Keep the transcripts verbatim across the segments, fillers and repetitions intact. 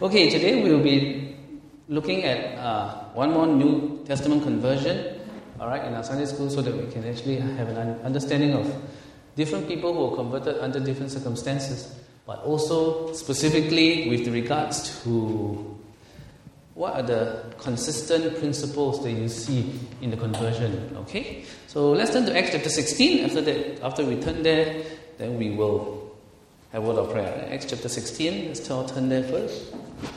Okay, today we will be looking at uh, one more New Testament conversion, all right, in our Sunday school, so that we can actually have an understanding of different people who are converted under different circumstances, but also specifically with regards to what are the consistent principles that you see in the conversion. Okay, so let's turn to Acts chapter sixteen. After that, after we turn there, then we will have a word of prayer. Acts chapter sixteen. Let's turn there first.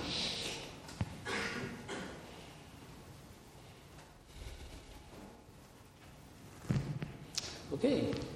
Okay. Okay,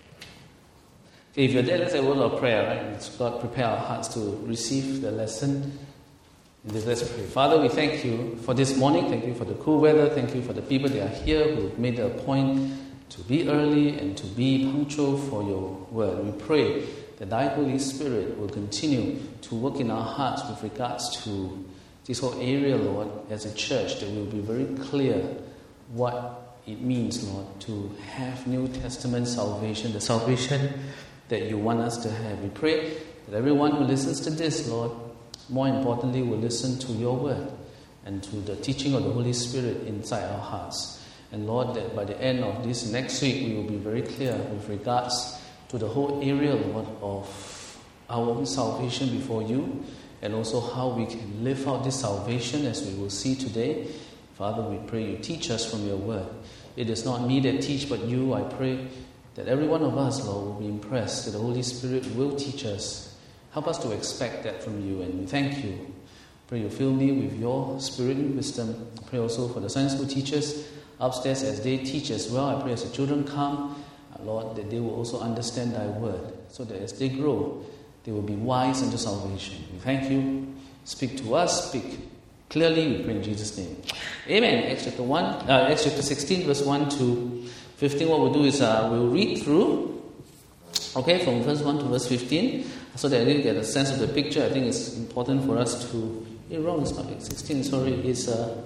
if you're there, let's have a word of prayer, right? Let's God prepare our hearts to receive the lesson. Let's pray. Father, we thank you for this morning. Thank you for the cool weather. Thank you for the people that are here who made it a point to be early and to be punctual for your word. We pray that thy Holy Spirit will continue to work in our hearts with regards to this whole area, Lord, as a church, that we'll be very clear what it means, Lord, to have New Testament salvation, the salvation that you want us to have. We pray that everyone who listens to this, Lord, more importantly, will listen to your word and to the teaching of the Holy Spirit inside our hearts. And Lord, that by the end of this next week, we will be very clear with regards to the whole area, Lord, of our own salvation before you, and also how we can live out this salvation as we will see today. Father, we pray you teach us from your word. It is not me that teach, but you. I pray that every one of us, Lord, will be impressed, that the Holy Spirit will teach us. Help us to expect that from you, and we thank you. Pray you fill me with your spirit and wisdom. Pray also for the Sunday school teachers upstairs as they teach as well. I pray as the children come, Lord, that they will also understand thy word, so that as they grow, they will be wise unto salvation. We thank you. Speak to us, speak clearly, we pray in Jesus' name. Amen. Acts chapter one, uh, Acts chapter sixteen, verse one to fifteen. What we'll do is uh, we'll read through, okay, from verse one to verse fifteen, so that you get a sense of the picture. I think it's important for us to. You're wrong. It's not sixteen. Sorry, it's. Uh,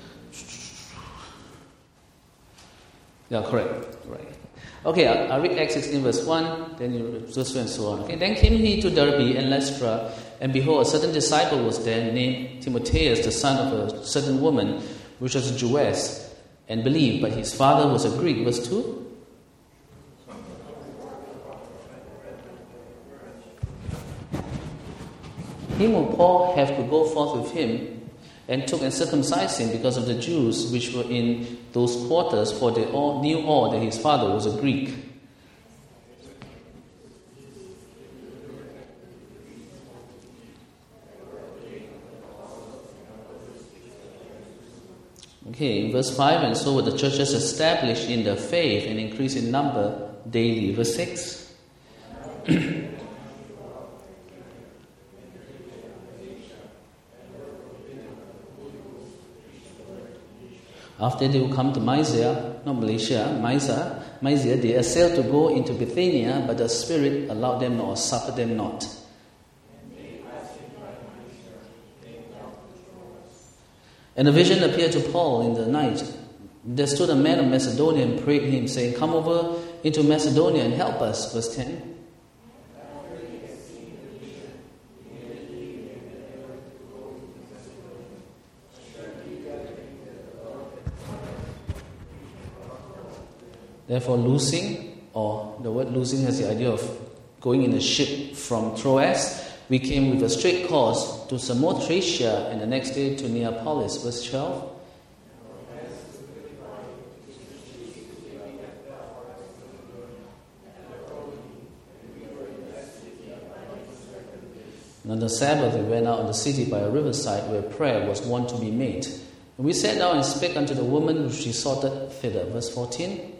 yeah, correct. Right. Okay, I'll, I'll read Acts sixteen, verse one, then you verse two, and so on. Okay, then came he to Derbe and Lystra, and behold, a certain disciple was there named Timotheus, the son of a certain woman, which was a Jewess, and believed, but his father was a Greek. Verse two. Him who Paul have to go forth with him, and took and circumcised him because of the Jews which were in those quarters, for they all knew all that his father was a Greek. Okay, verse five, and so were the churches established in the faith and increased in number daily. Verse six. After they will come to Mysia, not Malaysia, Mysia, Mysia, they assailed to go into Bithynia, but the Spirit allowed them not, or suffered them not. And a vision appeared to Paul in the night. There stood a man of Macedonia and prayed him, saying, "Come over into Macedonia and help us." Verse ten. Therefore, loosing, or the word loosing has the idea of going in a ship from Troas, we came with a straight course to Samothracia, and the next day to Neapolis. Verse twelve. And on the Sabbath we went out of the city by a riverside where prayer was wont to be made. And we sat down and spake unto the woman which resorted thither. Verse fourteen.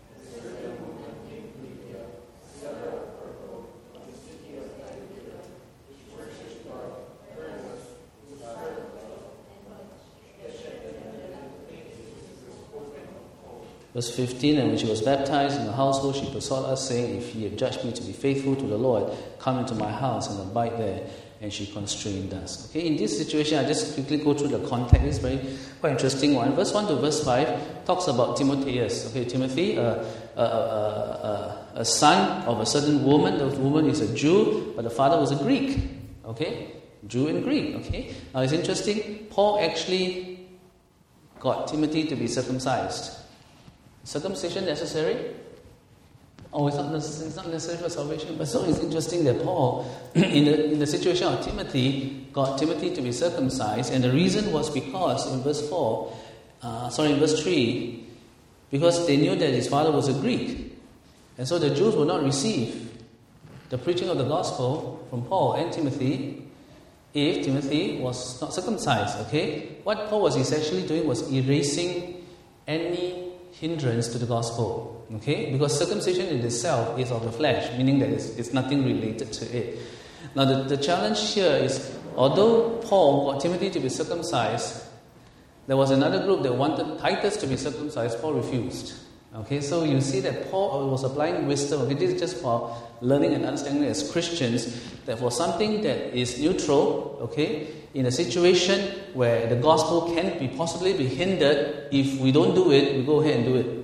Verse fifteen, and when she was baptized in the household, she besought us, saying, "If ye have judged me to be faithful to the Lord, come into my house and abide there." And she constrained us. Okay, in this situation, I just quickly go through the context. It's very quite interesting one. Verse one to verse five talks about Timotheus. Okay, Timothy, uh, a, a, a, a son of a certain woman. The woman is a Jew, but the father was a Greek. Okay, Jew and Greek. Okay. Now it's interesting. Paul actually got Timothy to be circumcised. Circumcision necessary? Oh, it's not necessary, it's not necessary for salvation. But so it's interesting that Paul, in the in the situation of Timothy, got Timothy to be circumcised, and the reason was because in verse four, uh, sorry, in verse three, because they knew that his father was a Greek, and so the Jews would not receive the preaching of the gospel from Paul and Timothy if Timothy was not circumcised. Okay, what Paul was essentially doing was erasing any hindrance to the gospel. Okay, because circumcision in itself is of the flesh, meaning that it's, it's nothing related to it. Now the, the challenge here is, although Paul got Timothy to be circumcised, there was another group that wanted Titus to be circumcised. Paul refused. Okay, so you see that Paul was applying wisdom. Okay, this is just for learning and understanding as Christians, that for something that is neutral, okay, in a situation where the gospel can be possibly be hindered, if we don't do it, we go ahead and do it.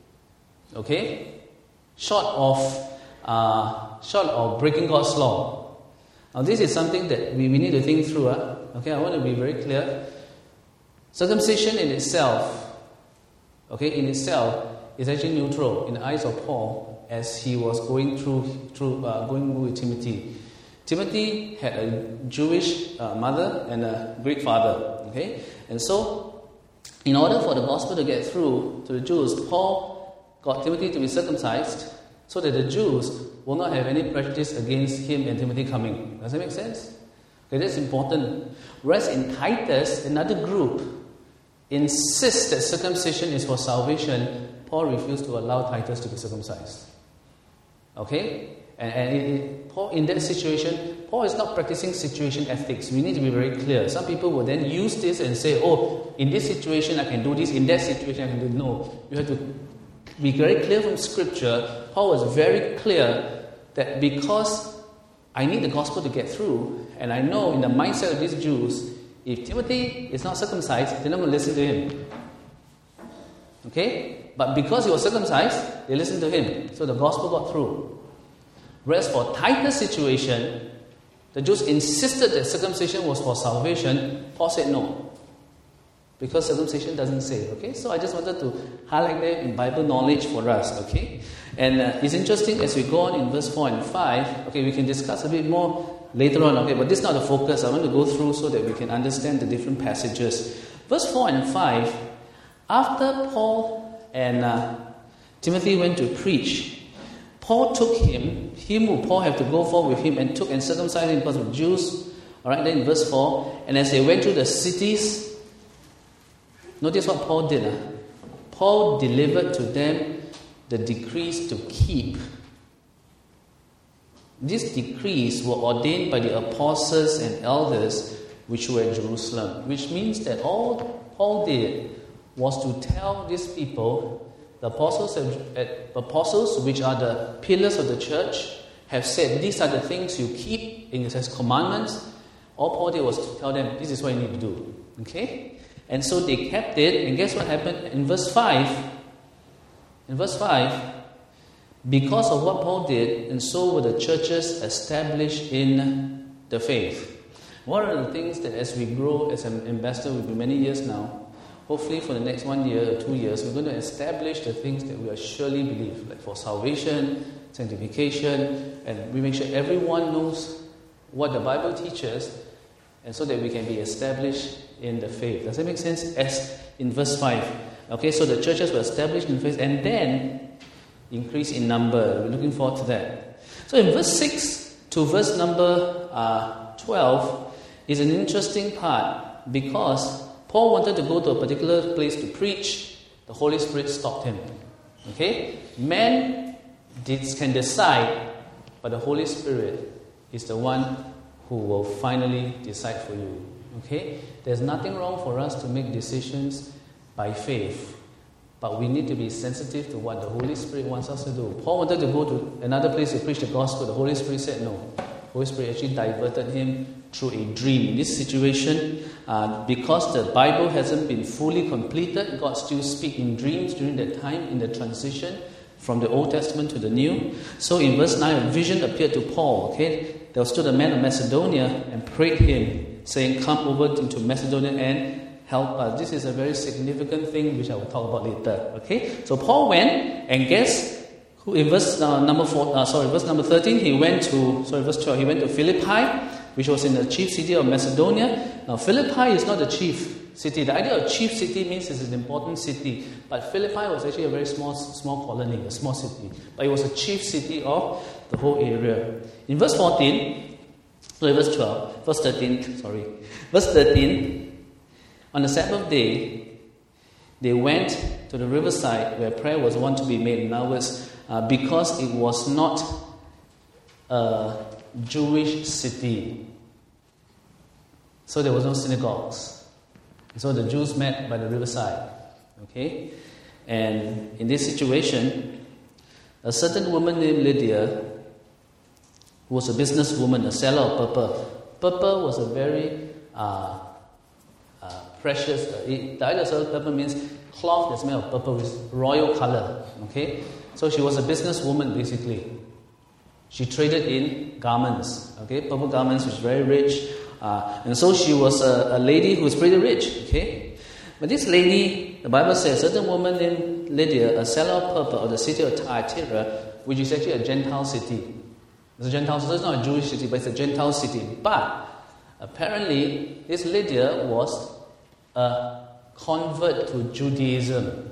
Okay, short of uh, short of breaking God's law. Now this is something that we, we need to think through. Huh? Okay, I want to be very clear. Circumcision in itself, okay, in itself is actually neutral in the eyes of Paul as he was going through through uh, going with Timothy. Timothy had a Jewish uh, mother and a Greek father. Okay, and so in order for the gospel to get through to the Jews, Paul got Timothy to be circumcised so that the Jews will not have any prejudice against him and Timothy coming. Does that make sense? Okay, that's important. Whereas in Titus, another group insists that circumcision is for salvation. Paul refused to allow Titus to be circumcised. Okay? And, and it, it, Paul, in that situation, Paul is not practicing situation ethics. We need to be very clear. Some people will then use this and say, oh, in this situation I can do this, in that situation I can do this. No, you have to be very clear from Scripture. Paul was very clear that because I need the gospel to get through, and I know in the mindset of these Jews, if Timothy is not circumcised, they're not going to listen to him. Okay? But because he was circumcised, they listened to him. So the gospel got through. Whereas for Titus' situation, the Jews insisted that circumcision was for salvation. Paul said no. Because circumcision doesn't save, okay? So I just wanted to highlight that in Bible knowledge for us, okay? And uh, it's interesting as we go on in verse four and five, okay, we can discuss a bit more later on, okay? But this is not the focus. I want to go through so that we can understand the different passages. Verse four and five, after Paul and uh, Timothy went to preach, Paul took him, him who Paul had to go for with him, and took and circumcised him because of Jews. All right, then in verse four, and as they went through the cities, notice what Paul did. Huh? Paul delivered to them the decrees to keep. These decrees were ordained by the apostles and elders which were at Jerusalem, which means that all Paul did was to tell these people, the apostles, the apostles which are the pillars of the church, have said these are the things you keep in His commandments. All Paul did was to tell them, this is what you need to do. Okay? And so they kept it, and guess what happened? In verse five, in verse five, because of what Paul did, and so were the churches established in the faith. One of the things that as we grow as an ambassador, we've been many years now, hopefully for the next one year or two years, we're going to establish the things that we are surely believe, like for salvation, sanctification, and we make sure everyone knows what the Bible teaches, and so that we can be established in the faith. Does that make sense? As in verse five. Okay, so the churches were established in faith and then increase in number. We're looking forward to that. So in verse six to verse number uh, twelve is an interesting part, because Paul wanted to go to a particular place to preach. The Holy Spirit stopped him. Okay? Man can decide, but the Holy Spirit is the one who will finally decide for you. Okay? There's nothing wrong for us to make decisions by faith, but we need to be sensitive to what the Holy Spirit wants us to do. Paul wanted to go to another place to preach the gospel. The Holy Spirit said no. The Holy Spirit actually diverted him through a dream. In this situation, uh, because the Bible hasn't been fully completed, God still speaks in dreams during that time in the transition from the Old Testament to the New. So in verse nine, a vision appeared to Paul. Okay, there stood a man of Macedonia and prayed him, saying, "Come over into Macedonia and help us." This is a very significant thing which I will talk about later. Okay, so Paul went, and guess who? In verse uh, number four, uh, sorry, verse number thirteen, he went to sorry, verse twelve. He went to Philippi, which was in the chief city of Macedonia. Now, Philippi is not the chief city. The idea of chief city means it's an important city, but Philippi was actually a very small, small colony, a small city. But it was a chief city of the whole area. In verse fourteen, sorry, verse twelve, verse thirteen, sorry, verse thirteen, on the Sabbath day, they went to the riverside where prayer was wont to be made. In other words, uh, because it was not a Jewish city, so there was no synagogues. So the Jews met by the riverside. Okay? And in this situation, a certain woman named Lydia, who was a businesswoman, a seller of purple. Purple was a very uh, uh, precious, uh, it, the idea of purple means cloth that's made of purple with royal color. Okay? So she was a businesswoman basically. She traded in garments. Okay? Purple garments, which was very rich. Uh, and so she was a, a lady who was pretty rich, okay? But this lady, the Bible says, a certain woman named Lydia, a seller of purple of the city of Thyatira, which is actually a Gentile city. It's a Gentile city, it's not a Jewish city, but it's a Gentile city. But apparently, this Lydia was a convert to Judaism.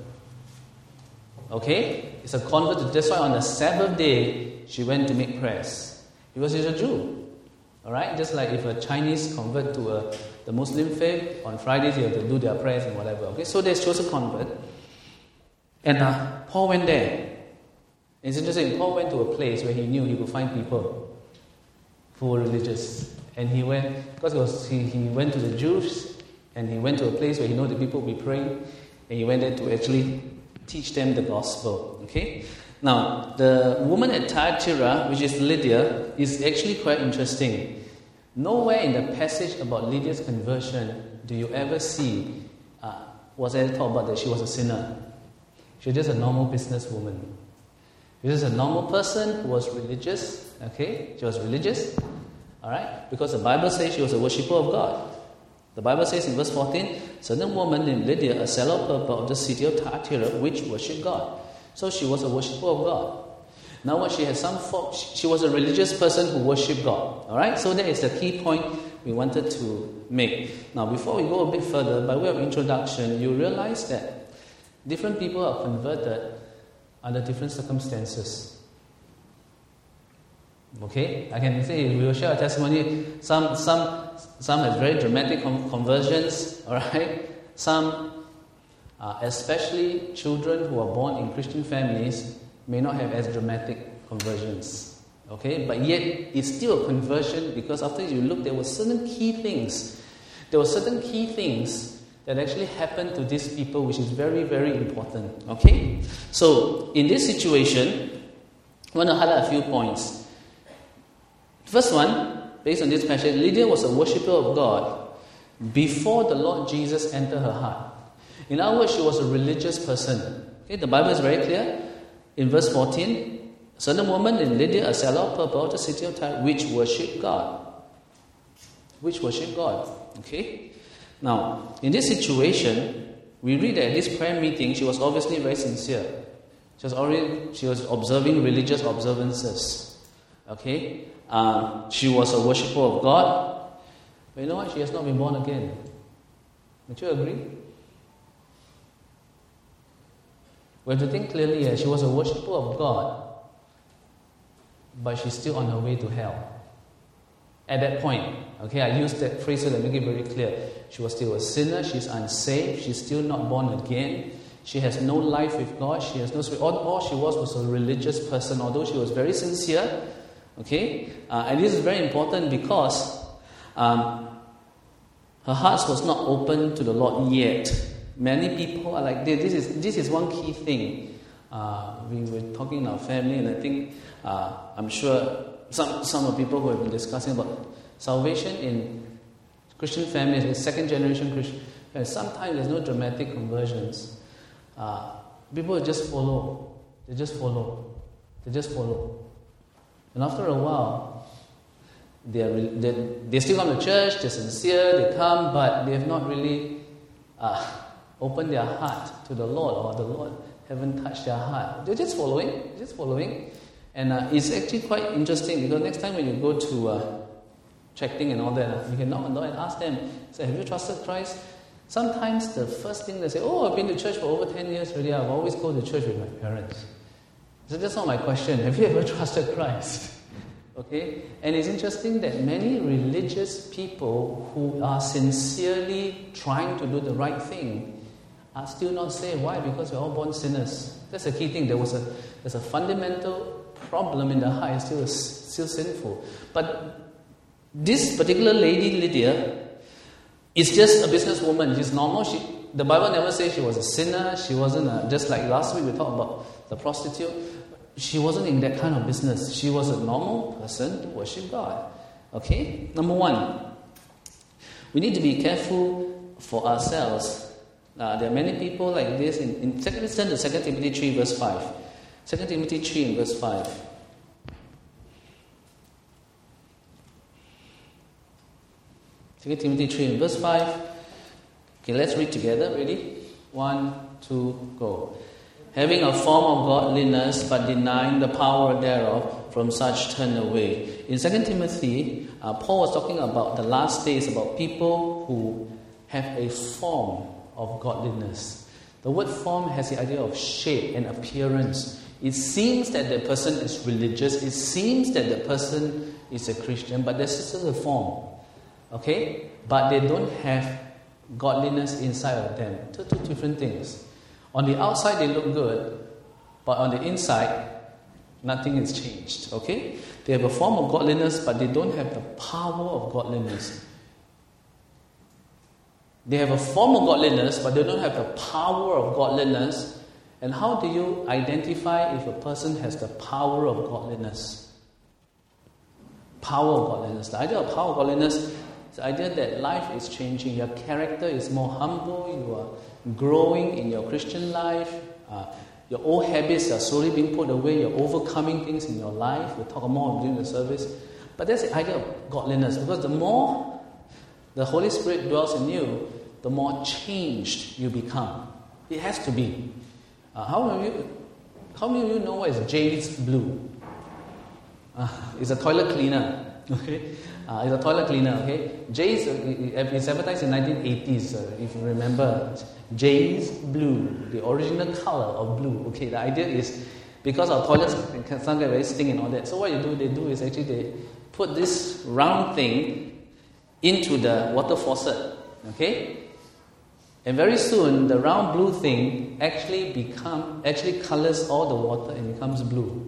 Okay? It's a convert to, that's why on the Sabbath day, she went to make prayers. Because she's a Jew. Alright, just like if a Chinese convert to a, the Muslim faith, on Fridays they have to do their prayers and whatever. Okay, so they chose a convert. And uh, Paul went there. It's interesting, Paul went to a place where he knew he could find people who were religious. And he went, because it was, he, he went to the Jews, and he went to a place where he knew the people would be praying, and he went there to actually teach them the gospel. Okay? Now, the woman at Thyatira, which is Lydia, is actually quite interesting. Nowhere in the passage about Lydia's conversion do you ever see, uh, was there talk about that she was a sinner. She was just a normal businesswoman. She was just a normal person who was religious, okay? She was religious, alright? Because the Bible says she was a worshipper of God. The Bible says in verse fourteen, certain woman named Lydia, a seller of purple of the city of Thyatira, which worshipped God. So she was a worshipper of God. Now what she had some form, she was a religious person who worshipped God. Alright, so that is the key point we wanted to make. Now before we go a bit further, by way of introduction, you realize that different people are converted under different circumstances. Okay, I can say we will share a testimony. Some some some have very dramatic com- conversions. Alright, some Uh, especially children who are born in Christian families may not have as dramatic conversions. Okay, but yet it's still a conversion because after you look, there were certain key things. There were certain key things that actually happened to these people, which is very, very important. Okay, so in this situation, I want to highlight a few points. First one, based on this passage, Lydia was a worshipper of God before the Lord Jesus entered her heart. In other words, she was a religious person. Okay, the Bible is very clear. In verse fourteen, a certain woman in Lydia, a seller of purple of the city of Tyre, which worshipped God. Which worshipped God. Okay? Now, in this situation, we read that at this prayer meeting, she was obviously very sincere. She was already, she was observing religious observances. Okay? Um, she was a worshipper of God. But you know what? She has not been born again. Would you agree? We have to think clearly here. She was a worshipper of God, but she's still on her way to hell. At that point, okay, I use that phrase so that make it very clear. She was still a sinner, she's unsaved, she's still not born again. She has no life with God, she has no spirit. All, all she was was a religious person, although she was very sincere. Okay? Uh, and this is very important because um, her heart was not open to the Lord yet. Many people are like this. This is this is one key thing. Uh, we were talking in our family, and I think uh, I'm sure some some of people who have been discussing about salvation in Christian families, in second generation Christian families. Sometimes there's no dramatic conversions. Uh, people just follow. They just follow. They just follow. And after a while, they, are, they, they still come to church, they're sincere, they come, but they have not really uh, opened their heart to the Lord, or the Lord haven't touched their heart. They're just following, they're just following. And uh, it's actually quite interesting, because next time when you go to uh, checking and all that, uh, you can knock on the door and ask them, say, have you trusted Christ? Sometimes the first thing they say, oh, I've been to church for over ten years already, I've always gone to church with my parents. So that's not my question. Have you ever trusted Christ? Okay? And it's interesting that many religious people who are sincerely trying to do the right thing are still not saved. Why? Because we're all born sinners. That's the key thing. There was a there's a fundamental problem in the heart. It's still, still sinful. But this particular lady, Lydia, is just a businesswoman. She's normal. She, the Bible never says she was a sinner. She wasn't a, just like last week we talked about the prostitute. She wasn't in that kind of business. She was a normal person to worship God. Okay? Number one, we need to be careful for ourselves. Uh, there are many people like this. In, in let's turn to Second Timothy three verse five. Second Timothy three and verse five. Second Timothy three and verse five. Okay, let's read together. Ready? One, two, go. Having a form of godliness, but denying the power thereof, from such turn away. In Second Timothy, uh, Paul was talking about the last days, about people who have a form of godliness. The word form has the idea of shape and appearance. It seems that the person is religious, it seems that the person is a Christian, but there's still a form. Okay? But they don't have godliness inside of them. Two, two different things. On the outside they look good, but on the inside, nothing has changed. Okay? They have a form of godliness, but they don't have the power of godliness. They have a form of godliness, but they don't have the power of godliness. And how do you identify if a person has the power of godliness? Power of godliness. The idea of power of godliness is the idea that life is changing. Your character is more humble. You are growing in your Christian life. Uh, your old habits are slowly being put away. You're overcoming things in your life. We'll talk more during the service. But that's the idea of godliness. Because the more the Holy Spirit dwells in you, the more changed you become. It has to be. Uh, how many of you, how many of you know what is Jay's Blue? Uh, it's a toilet cleaner. Okay, uh, it's a toilet cleaner. Okay, Jay's uh, it's advertised in nineteen eighties. Uh, if you remember, Jay's Blue, the original color of blue. Okay, the idea is because our toilets can sometimes get very sting and all that. So what you do, they do is actually they put this round thing into the water faucet. Okay, and very soon the round blue thing actually become actually colors all the water and becomes blue.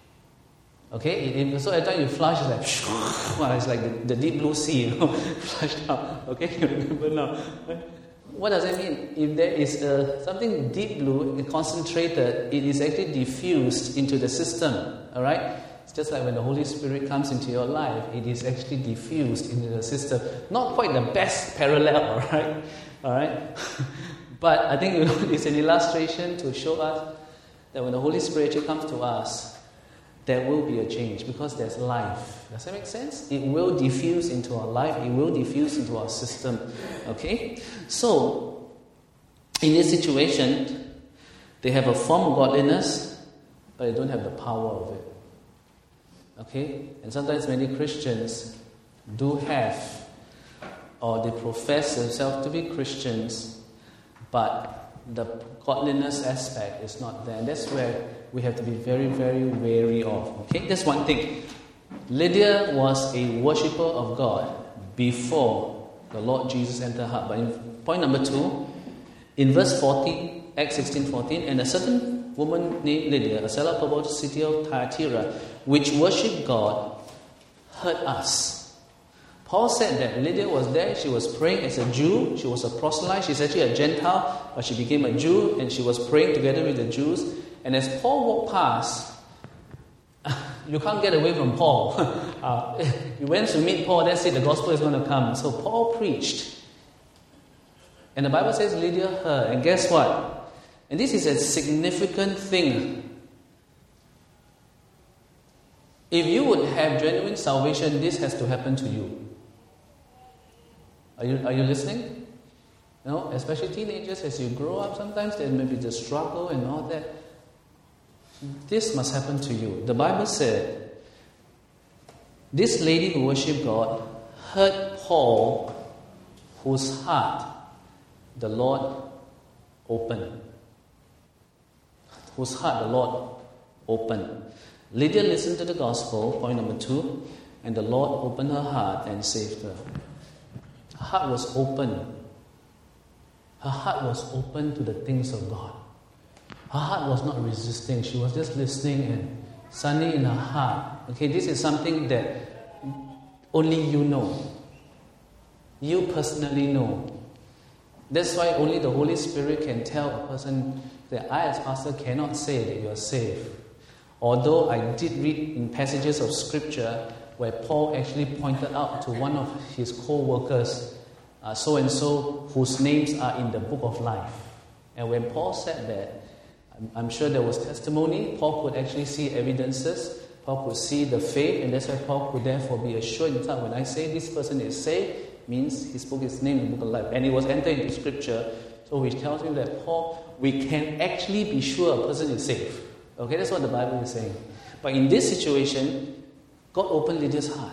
Okay, it, it, so every time you flush, it's like, well, it's like the, the deep blue sea, you know, flushed out. Okay, you remember now. What does that mean? If there is a, something deep blue, concentrated, it is actually diffused into the system. All right, it's just like when the Holy Spirit comes into your life, it is actually diffused into the system. Not quite the best parallel, all right, all right. But I think you know, it's an illustration to show us that when the Holy Spirit actually comes to us, there will be a change because there's life. Does that make sense? It will diffuse into our life. It will diffuse into our system. Okay? So, in this situation, they have a form of godliness, but they don't have the power of it. Okay? And sometimes many Christians do have, or they profess themselves to be Christians, but the godliness aspect is not there. And that's where we have to be very, very wary of. Okay, that's one thing. Lydia was a worshipper of God before the Lord Jesus entered her heart. But in point number two, in verse fourteen, Acts sixteen fourteen, and a certain woman named Lydia, a seller of the city of Thyatira, which worshipped God, heard us. Paul said that Lydia was there, she was praying as a Jew, she was a proselyte, she's actually a Gentile, but she became a Jew, and she was praying together with the Jews. And as Paul walked past, you can't get away from Paul. uh, you went to meet Paul, that's it, the gospel is going to come. So Paul preached. And the Bible says Lydia heard. And guess what? And this is a significant thing. If you would have genuine salvation, this has to happen to you. Are you, are you listening? You know, especially teenagers, as you grow up, sometimes there may be the struggle and all that. This must happen to you. The Bible said, this lady who worshipped God heard Paul, whose heart the Lord opened. Whose heart the Lord opened. Lydia listened to the gospel, point number two, and the Lord opened her heart and saved her. Her heart was open. Her heart was open to the things of God. Her heart was not resisting. She was just listening, and suddenly in her heart, okay, this is something that only you know. You personally know. That's why only the Holy Spirit can tell a person that I as pastor cannot say that you are saved. Although I did read in passages of scripture where Paul actually pointed out to one of his co-workers, uh, so-and-so, whose names are in the book of life. And when Paul said that, I'm, I'm sure there was testimony. Paul could actually see evidences. Paul could see the faith, and that's why Paul could therefore be assured in time. When I say this person is saved, means he spoke his name in the book of life. And it was entered into scripture, so which tells me that Paul, we can actually be sure a person is saved. Okay, that's what the Bible is saying. But in this situation, God opened Lydia's heart.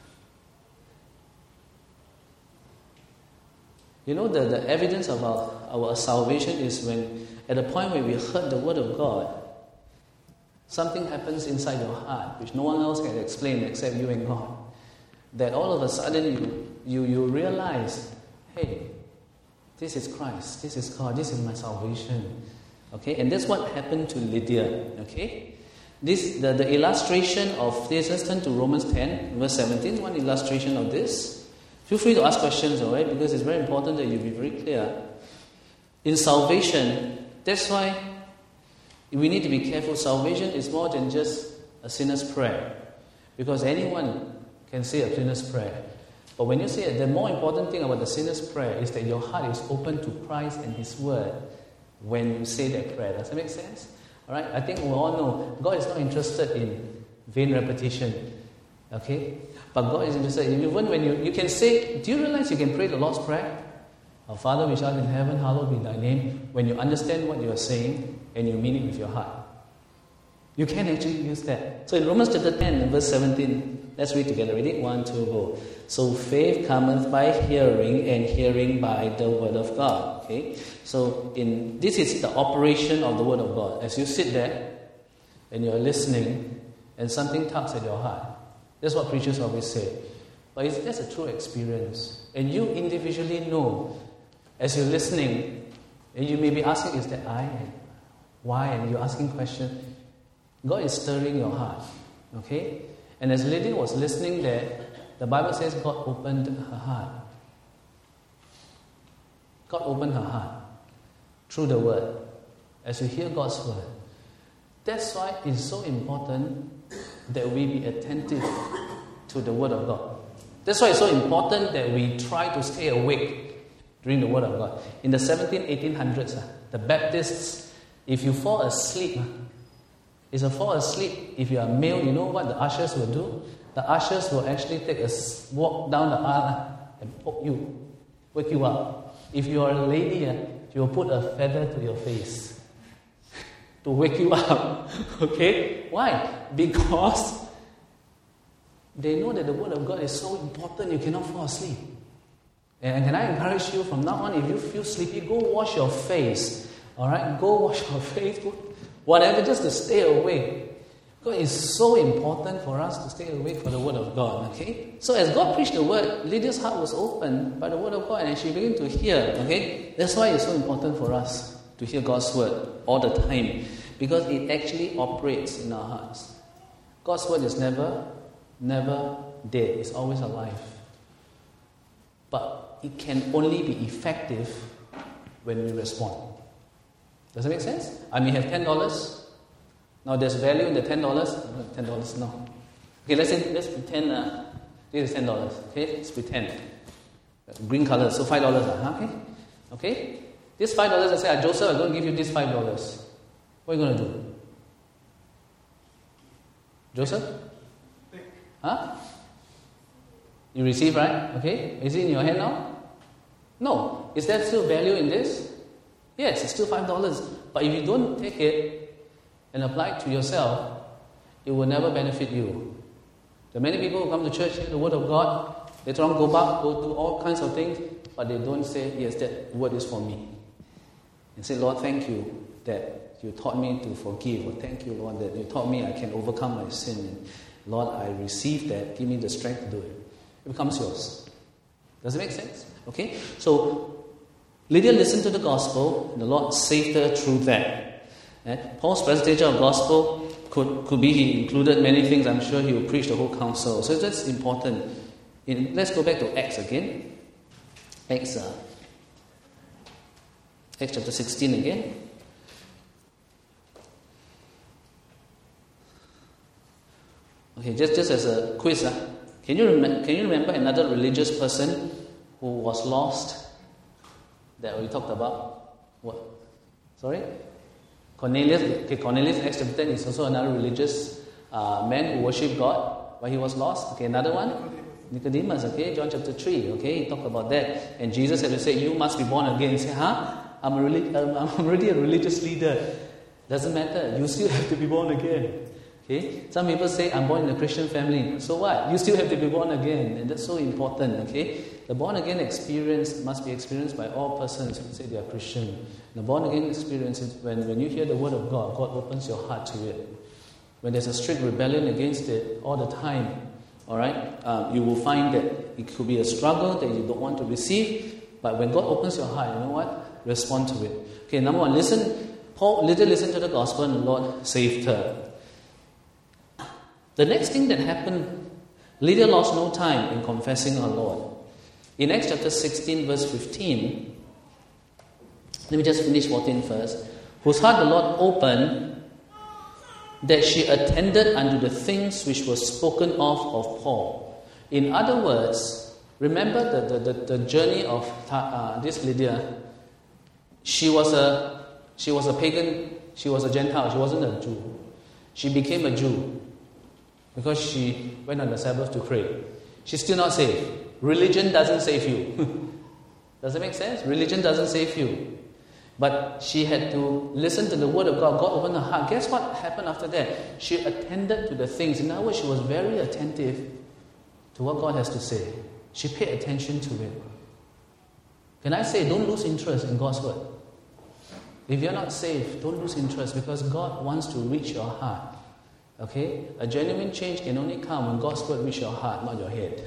You know, the, the evidence of our, our salvation is when, at the point where we heard the word of God, something happens inside your heart, which no one else can explain except you and God. That all of a sudden you, you, you realize, hey, this is Christ, this is God, this is my salvation. Okay, and that's what happened to Lydia. Okay, this the, the illustration of this. Let's turn to Romans ten, verse seventeen. One illustration of this. Feel free to ask questions, alright, because it's very important that you be very clear. In salvation, that's why we need to be careful. Salvation is more than just a sinner's prayer, because anyone can say a sinner's prayer. But when you say it, the more important thing about the sinner's prayer is that your heart is open to Christ and His Word. When you say that prayer, does that make sense? All right. I think we all know God is not interested in vain repetition. Okay, but God is interested in even when you you can say. Do you realize you can pray the Lord's Prayer? Our Father which art in heaven, hallowed be Thy name. When you understand what you are saying and you mean it with your heart, you can actually use that. So in Romans chapter ten and verse seventeen, let's read together. Ready? One, two, go. So faith cometh by hearing, and hearing by the word of God. Okay. So in this is the operation of the word of God. As you sit there and you are listening, and something tugs at your heart. That's what preachers always say. But it's, that's a true experience, and you individually know as you're listening, and you may be asking, "Is that I? And why?" And you're asking questions. God is stirring your heart. Okay. And as Lydia was listening there, the Bible says God opened her heart. God opened her heart through the Word. As you hear God's Word. That's why it's so important that we be attentive to the Word of God. That's why it's so important that we try to stay awake during the Word of God. In the seventeen, eighteen hundreds, the Baptists, if you fall asleep, Is a fall asleep. If you are male, you know what the ushers will do? The ushers will actually take a walk down the aisle and poke you, wake you up. If you are a lady, she will put a feather to your face to wake you up. Okay? Why? Because they know that the Word of God is so important, you cannot fall asleep. And can I encourage you from now on, if you feel sleepy, go wash your face. Alright? Go wash your face. Go whatever, just to stay awake. God is so important for us to stay awake for the Word of God. Okay? So as God preached the Word, Lydia's heart was opened by the Word of God, and she began to hear. Okay? That's why it's so important for us to hear God's Word all the time, because it actually operates in our hearts. God's Word is never, never dead. It's always alive. But it can only be effective when we respond. Does that make sense? I may have ten dollars. Now there's value in the ten dollars. ten dollars, no. Okay, let's say, let's pretend uh, this is ten dollars. Okay, let's pretend. Green color, so five dollars. Uh, okay? Okay? This five dollars, I say, ah, Joseph, I'm going to give you this five dollars. What are you going to do? Joseph? Huh? You receive, right? Okay. Is it in your hand now? No. Is there still value in this? Yes, it's still five dollars. But if you don't take it and apply it to yourself, it will never benefit you. There are many people who come to church, hear the word of God, later on go back, go do all kinds of things, but they don't say, yes, that word is for me. And say, Lord, thank you that you taught me to forgive. Or thank you, Lord, that you taught me I can overcome my sin. And Lord, I received that. Give me the strength to do it. It becomes yours. Does it make sense? Okay? So, Lydia listened to the gospel, and the Lord saved her through that. And Paul's presentation of gospel could, could be he included many things. I'm sure he will preach the whole council. So that's important. In, let's go back to Acts again. Acts, uh, Acts chapter sixteen again. Okay, just, just as a quiz, uh, can you rem- can you remember another religious person who was lost that we talked about? What? Sorry? Cornelius. Okay, Cornelius, Acts chapter ten, is also another religious uh, man who worshipped God, but he was lost. Okay, another one? Nicodemus, okay, John chapter three, okay, he talked about that. And Jesus had to say, you must be born again. He said, huh? I'm, a relig- I'm already a religious leader. Doesn't matter. You still have to be born again. Okay? Some people say, I'm born in a Christian family. So what? You still have to be born again. And that's so important, okay? The born again experience must be experienced by all persons who say they are Christian. The born again experience is when, when you hear the word of God, God opens your heart to it. When there's a strict rebellion against it all the time, all right, um, you will find that it could be a struggle that you don't want to receive, but when God opens your heart, you know what? Respond to it. Okay, number one, listen. Paul, Lydia listened to the gospel and the Lord saved her. The next thing that happened, Lydia lost no time in confessing her Lord. In Acts chapter sixteen, verse fifteen, let me just finish fourteen first. Whose heart the Lord opened, that she attended unto the things which were spoken of of Paul. In other words, remember the, the, the, the journey of uh, this Lydia. She was a she was a pagan, she was a Gentile, she wasn't a Jew. She became a Jew because she went on the Sabbath to pray. She's still not saved. Religion doesn't save you. Does it make sense? Religion doesn't save you. But she had to listen to the word of God. God opened her heart. Guess what happened after that? She attended to the things. In other words, she was very attentive to what God has to say. She paid attention to it. Can I say, don't lose interest in God's word? If you're not saved, don't lose interest, because God wants to reach your heart. Okay? A genuine change can only come when God's word reaches your heart, not your head.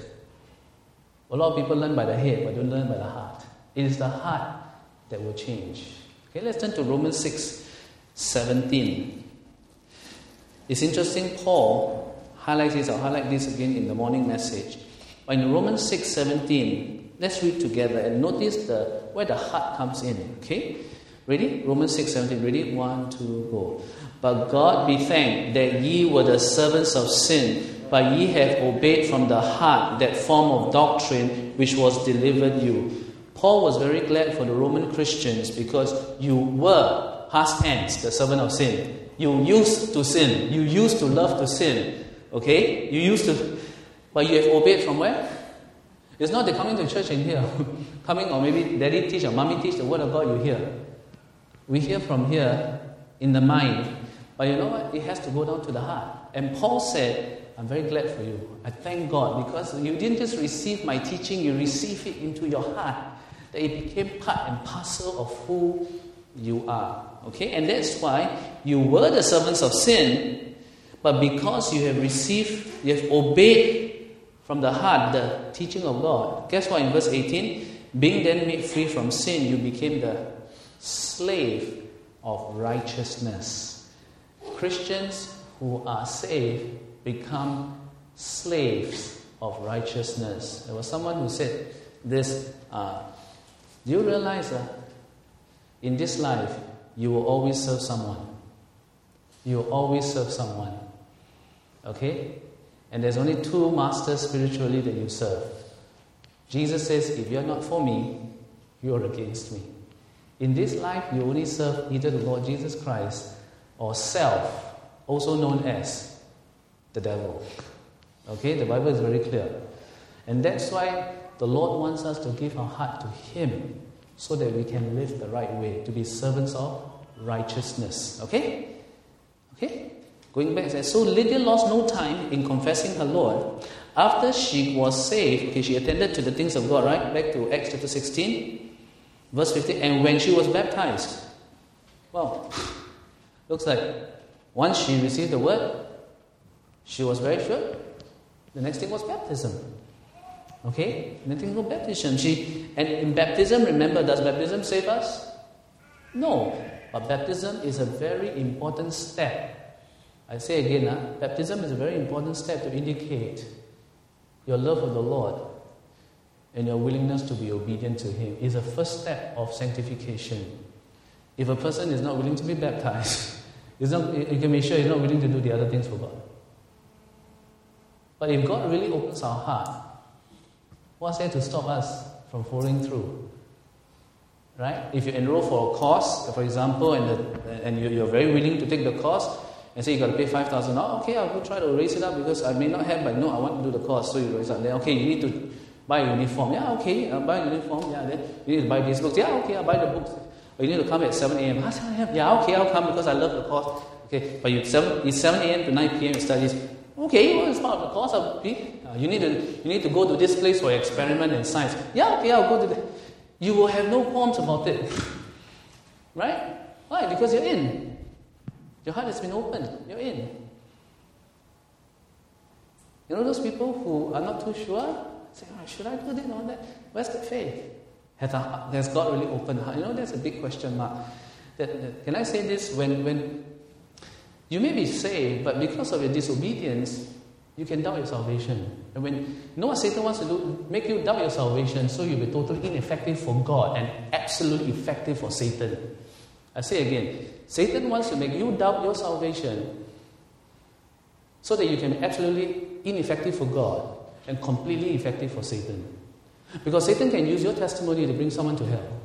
A lot of people learn by the head, but don't learn by the heart. It is the heart that will change. Okay, let's turn to Romans six seventeen. It's interesting, Paul highlights this, I'll highlight this again in the morning message. But in Romans six seventeen, let's read together and notice the where the heart comes in. Okay? Ready? Romans six seventeen. Ready? One, two, go. But God be thanked that ye were the servants of sin, but ye have obeyed from the heart that form of doctrine which was delivered you. Paul was very glad for the Roman Christians because you were, past tense, the servant of sin. You used to sin. You used to love to sin. Okay? You used to, but you have obeyed from where? It's not that coming to church and hear. Coming, or maybe daddy teach or mommy teach the word of God, you hear. We hear from here in the mind. But you know what? It has to go down to the heart. And Paul said, I'm very glad for you. I thank God because you didn't just receive my teaching, you received it into your heart. That it became part and parcel of who you are. Okay? And that's why you were the servants of sin, but because you have received, you have obeyed from the heart the teaching of God. Guess what? In verse eighteen, being then made free from sin, you became the slave of righteousness. Christians who are saved become slaves of righteousness. There was someone who said this, uh, do you realize that uh, in this life, you will always serve someone. You will always serve someone. Okay? And there's only two masters spiritually that you serve. Jesus says, if you're not for me, you're against me. In this life, you only serve either the Lord Jesus Christ or self, also known as the devil. Okay, the Bible is very clear. And that's why the Lord wants us to give our heart to Him so that we can live the right way, to be servants of righteousness. Okay? Okay? Going back, so Lydia lost no time in confessing her Lord. After she was saved, okay, she attended to the things of God, right? Back to Acts chapter sixteen, verse fifteen. And when she was baptized, well, looks like once she received the word, she was very sure. The next thing was baptism. Okay? The next thing was baptism. She, and in baptism, remember, does baptism save us? No. But baptism is a very important step. I say again, huh? Baptism is a very important step to indicate your love of the Lord and your willingness to be obedient to Him. It's the first step of sanctification. If a person is not willing to be baptized, he's not, you can be sure he's not willing to do the other things for God. But if God really opens our heart, what's there to stop us from following through? Right? If you enroll for a course, for example, and the, and you're very willing to take the course, and say you got to pay five thousand dollars, okay, I'll go try to raise it up because I may not have, but no, I want to do the course, so you raise it up. Then, okay, you need to buy a uniform. Yeah, okay, I'll buy a uniform. Yeah, then you need to buy these books. Yeah, okay, I'll buy the books. But you need to come at seven a.m. Ah, seven a.m. Yeah, okay, I'll come because I love the course. Okay, but you seven, it's seven a.m. to nine p.m. studies. Okay, well, it's part of the course. I'll be, uh, you need to you need to go to this place for experiment and science. Yeah, okay, I'll go to the. You will have no qualms about it, right? Why? Because you're in. Your heart has been opened. You're in. You know those people who are not too sure? Say, oh, should I do this or that? Where's the faith? Has, our, has God really opened the heart? You know, that's a big question mark. That, that, can I say this? When, when you may be saved, but because of your disobedience, you can doubt your salvation. And when you know what Satan wants to do, make you doubt your salvation, so you'll be totally ineffective for God and absolutely effective for Satan. I say again, Satan wants to make you doubt your salvation so that you can be absolutely ineffective for God and completely effective for Satan. Because Satan can use your testimony to bring someone to hell.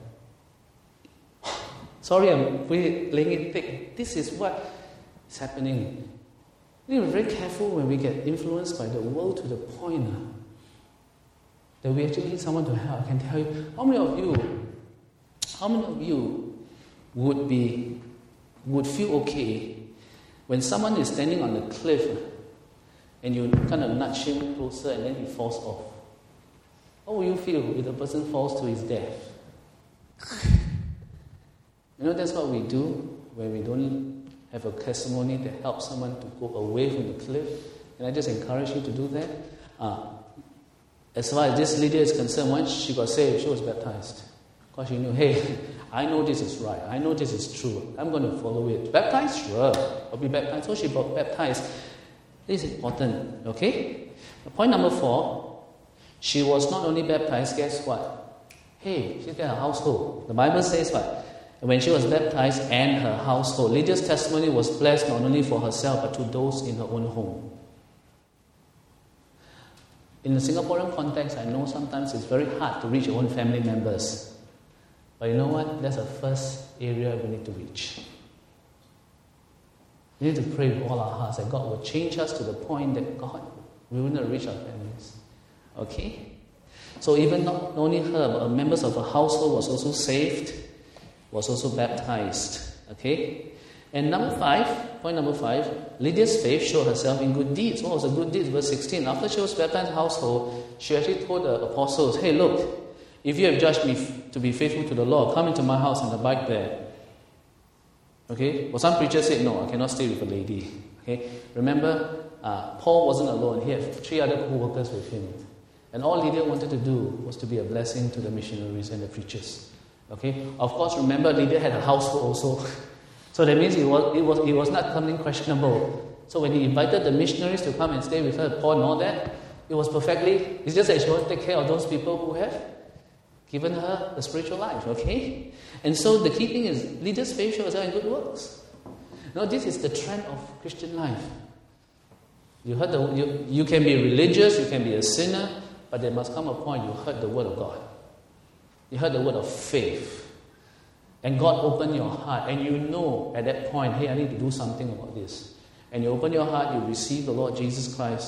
Sorry, I'm really laying it thick. This is what is happening. We need to be very careful when we get influenced by the world to the point uh, that we actually need someone to help. I can tell you, how many of you, how many of you would be, would feel okay when someone is standing on the cliff and you kind of nudge him closer and then he falls off? How will you feel if the person falls to his death? You know, that's what we do when we don't have a testimony to help someone to go away from the cliff. And I just encourage you to do that. Uh, as far as this Lydia is concerned, once she got saved, she was baptized. Because she knew, hey, I know this is right. I know this is true. I'm going to follow it. Baptized? Sure. I'll be baptized. So she got baptized. This is important. Okay? Point number four. She was not only baptized, guess what? Hey, she got a household. The Bible says what? When she was baptized and her household. Lydia's testimony was blessed not only for herself, but to those in her own home. In the Singaporean context, I know sometimes it's very hard to reach your own family members. But you know what? That's the first area we need to reach. We need to pray with all our hearts that God will change us to the point that God, we will not reach our families. Okay? So even not only her, but members of her household was also saved, was also baptized. Okay? And number five, point number five, Lydia's faith showed herself in good deeds. What was the good deeds? Verse sixteen. After she was baptized in the household, she actually told the apostles, hey, look, if you have judged me f- to be faithful to the Lord, come into my house and abide there. Okay? Well, some preachers said, no, I cannot stay with a lady. Okay? Remember, uh, Paul wasn't alone. He had three other co-workers with him. And all Lydia wanted to do was to be a blessing to the missionaries and the preachers. Okay? Of course, remember, Lydia had a household also. So that means it was, it was, it was not something questionable. So when he invited the missionaries to come and stay with her, Paul and all that, it was perfectly, it's just that she wanted to take care of those people who have given her the spiritual life, okay? And so the key thing is, Lydia's faith shows her in good works. You know, this is the trend of Christian life. You heard the, you, you can be religious, you can be a sinner, but there must come a point you heard the word of God. You heard the word of faith. And God opened your heart, and you know at that point, hey, I need to do something about this. And you open your heart, you receive the Lord Jesus Christ,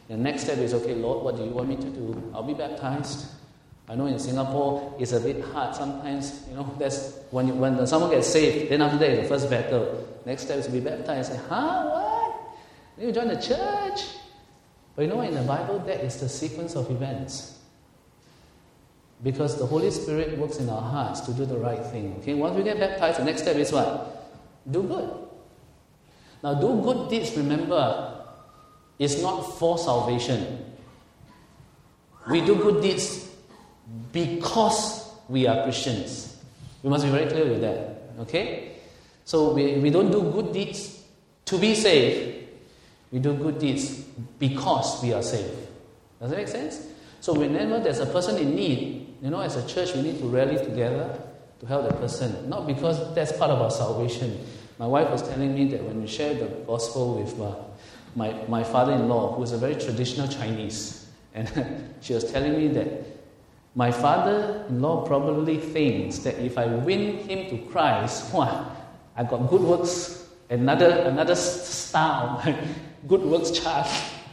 The next step is, okay, Lord, what do you want me to do? I'll be baptized. I know in Singapore it's a bit hard sometimes. You know, that's when you, when someone gets saved, then after that is the first battle. Next step is to be baptized. Say, huh, what? You join the church? But you know, in the Bible, that is the sequence of events. Because the Holy Spirit works in our hearts to do the right thing. Okay, once we get baptized, the next step is what? Do good. Now, do good deeds, remember, is not for salvation. We do good deeds because we are Christians. We must be very clear with that. Okay? So we, we don't do good deeds to be saved. We do good deeds because we are saved. Does that make sense? So whenever there's a person in need, you know, as a church, we need to rally together to help that person. Not because that's part of our salvation. My wife was telling me that when we shared the gospel with uh, my, my father-in-law, who is a very traditional Chinese, and she was telling me that my father-in-law probably thinks that if I win him to Christ, wow, I got good works, another another star on my good works chart.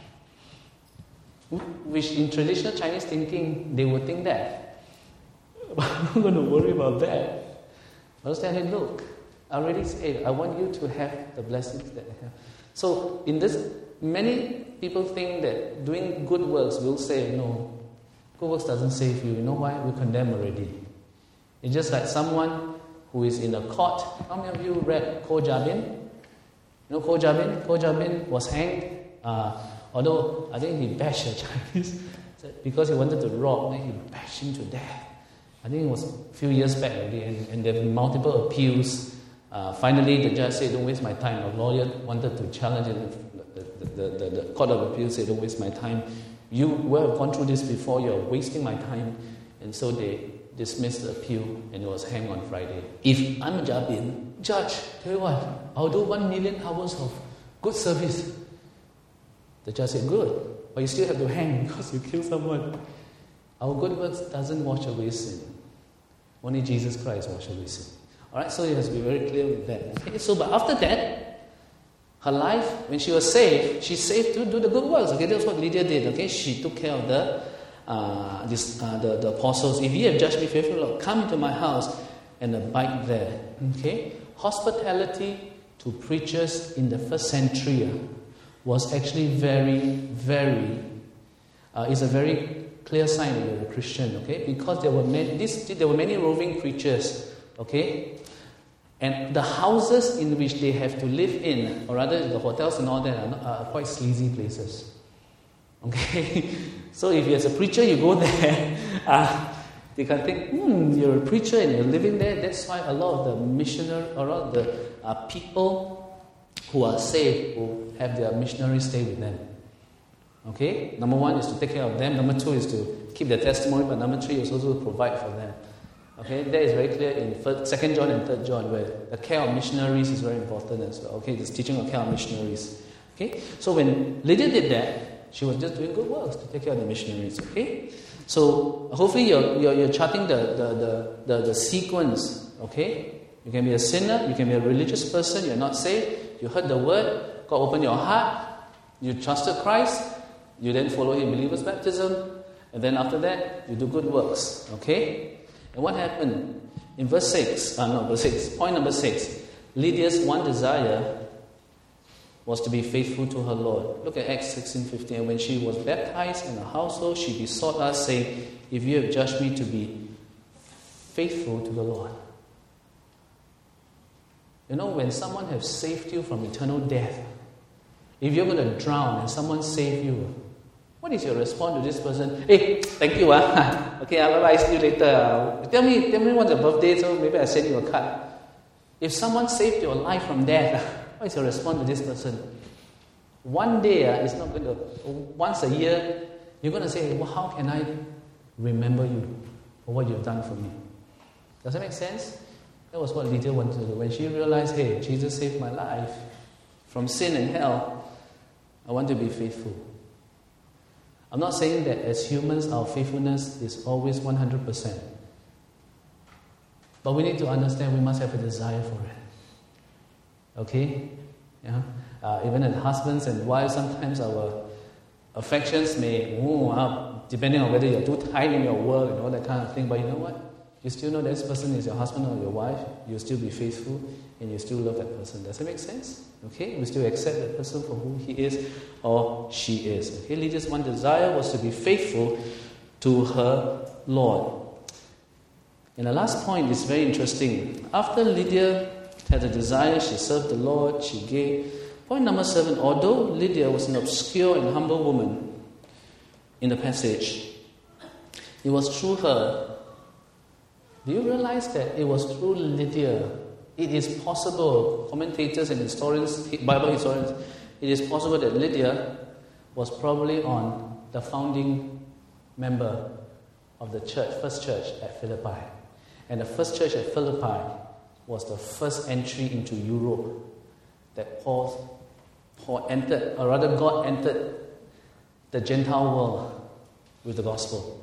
Which in traditional Chinese thinking, they would think that. But I'm not going to worry about that. I was telling him, look, I already said, I want you to have the blessings that I have. So in this, many people think that doing good works will save. No, good works doesn't save you. You know why? We're condemned already. It's just like someone who is in a court. How many of you read Ko Jabin? You know Ko Jabin? Ko Jabin was hanged. Uh, although I think he bashed a Chinese because he wanted to rob, then he bashed him to death. I think it was a few years back already, and, and there have been multiple appeals. Uh, finally, the judge said, don't waste my time. A lawyer wanted to challenge it. The, the, the, the Court of Appeal said, don't waste my time. You will have gone through this before, you're wasting my time. And so they dismissed the appeal, and it was hanged on Friday. If I'm a Jabin, judge, tell you what, I'll do one million hours of good service. The judge said, good, but you still have to hang because you killed someone. Our good works doesn't wash away sin. Only Jesus Christ washes away sin. Alright, so you have to be very clear with that. Okay, so but after that, her life, when she was saved, she's saved to do the good works. Okay, that's what Lydia did. Okay, she took care of the uh, this, uh, the, the apostles. If ye have judged me faithful, Lord, come into my house and abide there. Okay, hospitality to preachers in the first century was actually very, very, uh, is a very clear sign that you're a Christian, okay? Because there were many, this, there were many roving preachers, okay? And the houses in which they have to live in, or rather the hotels and all that, are, not, are quite sleazy places, okay? So if you're a preacher, you go there, uh, they can think, hmm, you're a preacher and you're living there. That's why a lot of the missionary, or a lot of the uh, people who are saved will have their missionaries stay with them. Okay? Number one is to take care of them. Number two is to keep their testimony. But number three is also to provide for them. Okay? That is very clear in first, Second John and Third John, where the care of missionaries is very important as well. Okay? This teaching of care of missionaries. Okay? So when Lydia did that, she was just doing good works to take care of the missionaries. Okay? So hopefully you're, you're, you're charting the, the, the, the, the sequence. Okay? You can be a sinner, you can be a religious person, you're not saved, you heard the word, God opened your heart, you trusted Christ, you then follow in believer's baptism, and then after that, you do good works. Okay? And what happened? In verse six, uh, no, verse six, point number six, Lydia's one desire was to be faithful to her Lord. Look at Acts sixteen fifteen. And when she was baptized in her household, she besought us, saying, if you have judged me to be faithful to the Lord. You know, when someone has saved you from eternal death, if you're going to drown and someone saved you, what is your response to this person? Hey, thank you. Ah. Okay, I'll see you later. Tell me, tell me what's your birthday, so maybe I'll send you a card. If someone saved your life from death, what is your response to this person? One day, uh, it's not going to, once a year, you're going to say, well, how can I remember you for what you've done for me? Does that make sense? That was what Lydia wanted to do. When she realized, hey, Jesus saved my life from sin and hell, I want to be faithful. I'm not saying that as humans, our faithfulness is always one hundred percent. But we need to understand we must have a desire for it. Okay? Yeah? Uh, even as husbands and wives, sometimes our affections may move up depending on whether you're too tight in your work and all that kind of thing. But you know what? You still know this person is your husband or your wife. You'll still be faithful and you still love that person. Does that make sense? Okay? We still accept that person for who he is or she is. Okay? Lydia's one desire was to be faithful to her Lord. And the last point is very interesting. After Lydia had a desire, she served the Lord, she gave. Point number seven, although Lydia was an obscure and humble woman in the passage, it was through her. Do you realize that it was through Lydia? It is possible, commentators and historians, Bible historians, it is possible that Lydia was probably on the founding member of the church, first church at Philippi. And the first church at Philippi was the first entry into Europe that Paul, Paul entered, or rather God entered the Gentile world with the gospel.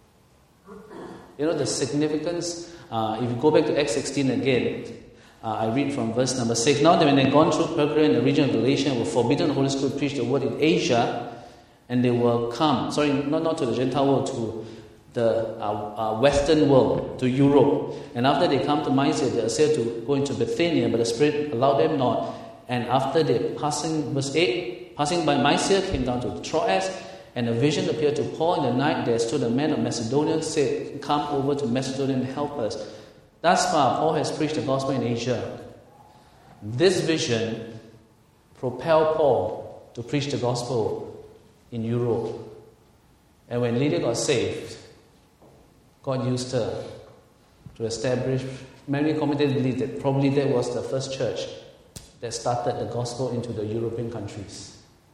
You know the significance, uh, if you go back to Acts sixteen again, uh, I read from verse number six. Now that when they had gone through Persia and the region of Galatia and were forbidden the Holy Spirit to preach the word in Asia, and they were come, sorry, not, not to the Gentile world, to the uh, uh, Western world, to Europe. And after they come to Mysia, they said to go into Bithynia, but the Spirit allowed them not. And after they passing, verse eight, passing by Mysia, came down to Troas, and a vision appeared to Paul in the night. There stood a man of Macedonia, said, come over to Macedonia and help us. Thus far, Paul has preached the gospel in Asia. This vision propelled Paul to preach the gospel in Europe. And when Lydia got saved, God used her to establish. Many commentators believe that probably that was the first church that started the gospel into the European countries.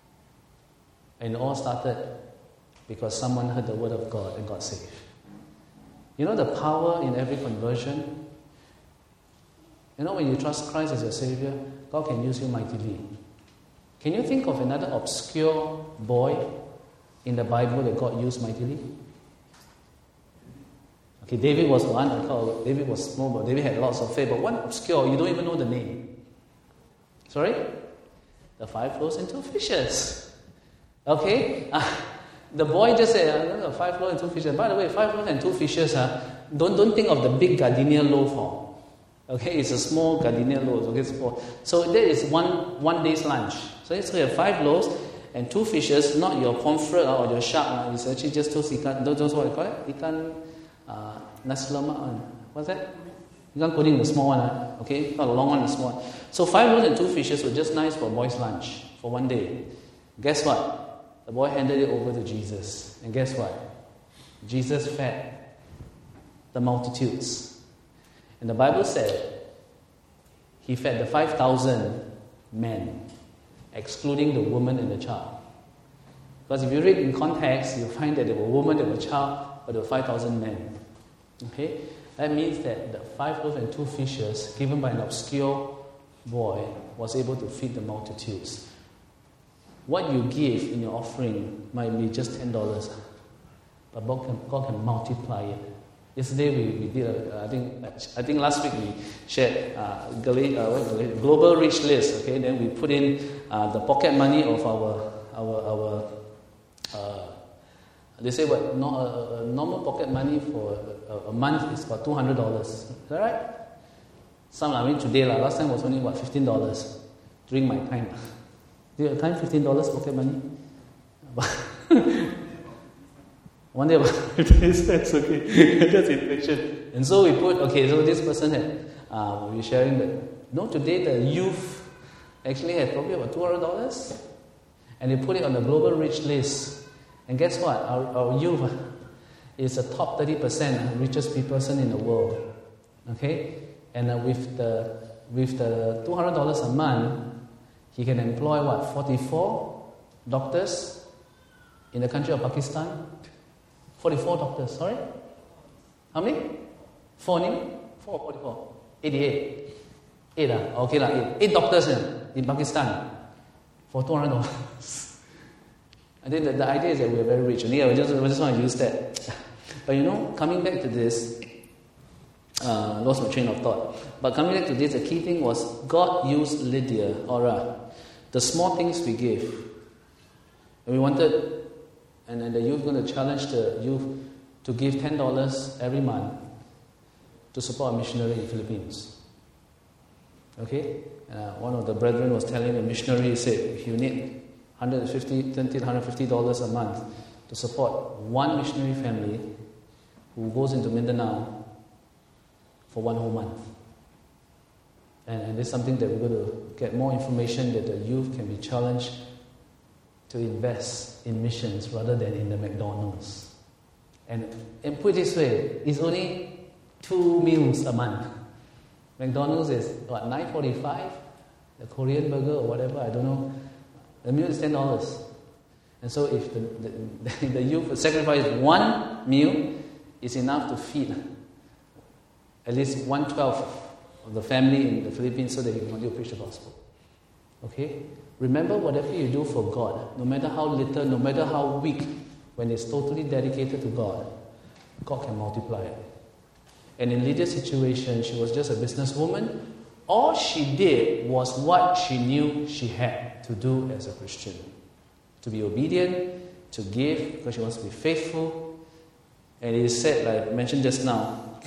And it all started because someone heard the word of God and got saved. You know the power in every conversion? You know when you trust Christ as your Savior, God can use you mightily. Can you think of another obscure boy in the Bible that God used mightily? Okay, David was one. I call David was small, but David had lots of faith. But one obscure, you don't even know the name. Sorry? The five loaves and two fishes. Okay? Uh, the boy just said, I don't know, five loaves and two fishes. By the way, five loaves and two fishes, uh, don't, don't think of the big gardenia loaf. Huh? Okay, it's a small gardenia loaf. Okay, small. So that is one one day's lunch. So it's have five loaves and two fishes, not your pomfret or your shark. Uh, it's actually just those ikan, those what you call it? Ikan uh, nasi lemak. Uh, what's that? Ikan kuning, the small one. Uh, okay, not the long one, the small one. So five loaves and two fishes were just nice for a boy's lunch for one day. Guess what? The boy handed it over to Jesus. And guess what? Jesus fed the multitudes. And the Bible said he fed the five thousand men, excluding the woman and the child. Because if you read in context, you'll find that there were women, there were child, but there were five thousand men. Okay? That means that the five loaves and two fishes given by an obscure boy was able to feed the multitudes. What you give in your offering might be just ten dollars, but God can, God can multiply it. Yesterday we, we did, a, I think I think last week we shared uh, global reach list. Okay, then we put in uh, the pocket money of our our our. Uh, they say what no, uh, normal pocket money for a, a month is about two hundred dollars. Is that right? Some I mean today la, last time was only what fifteen dollars during my time. Do you have time fifteen dollars pocket money? One day about fifty cents, okay. That's inflation. And so we put, okay, so this person had, uh, we were sharing that, no, today the youth actually had probably about two hundred dollars. And they put it on the global rich list. And guess what? Our, our youth is the top thirty percent richest person in the world. Okay? And uh, with the with the two hundred dollars a month, he can employ what? forty-four doctors in the country of Pakistan? forty-four doctors, sorry? How many? Four only? Four, forty-four. eighty-eight. Eight, ah? Okay, lah, eight. Eight doctors uh, in Pakistan for two hundred dollars. I think that the idea is that we're very rich. And yeah, we just, we just want to use that. But you know, coming back to this, uh, lost my train of thought. But coming back to this, the key thing was God used Lydia, or uh, the small things we give. And we wanted And then the youth going to challenge the youth to give ten dollars every month to support a missionary in the Philippines. Okay? Uh, one of the brethren was telling the missionary, he said, if you need one hundred fifty, twenty, one hundred fifty dollars a month to support one missionary family who goes into Mindanao for one whole month. And, and this is something that we're going to get more information, that the youth can be challenged to invest in missions rather than in the McDonald's. And, and put it this way, it's only two meals a month. McDonald's is what, nine forty-five? The Korean burger or whatever, I don't know. The meal is ten dollars. And so if the, the, the youth would sacrifice one meal, it's enough to feed at least one twelfth of the family in the Philippines so that he can continue to preach the gospel. Okay? Remember, whatever you do for God, no matter how little, no matter how weak, when it's totally dedicated to God, God can multiply it. And in Lydia's situation, she was just a businesswoman. All she did was what she knew she had to do as a Christian. To be obedient, to give, because she wants to be faithful. And it is said, like I mentioned just now,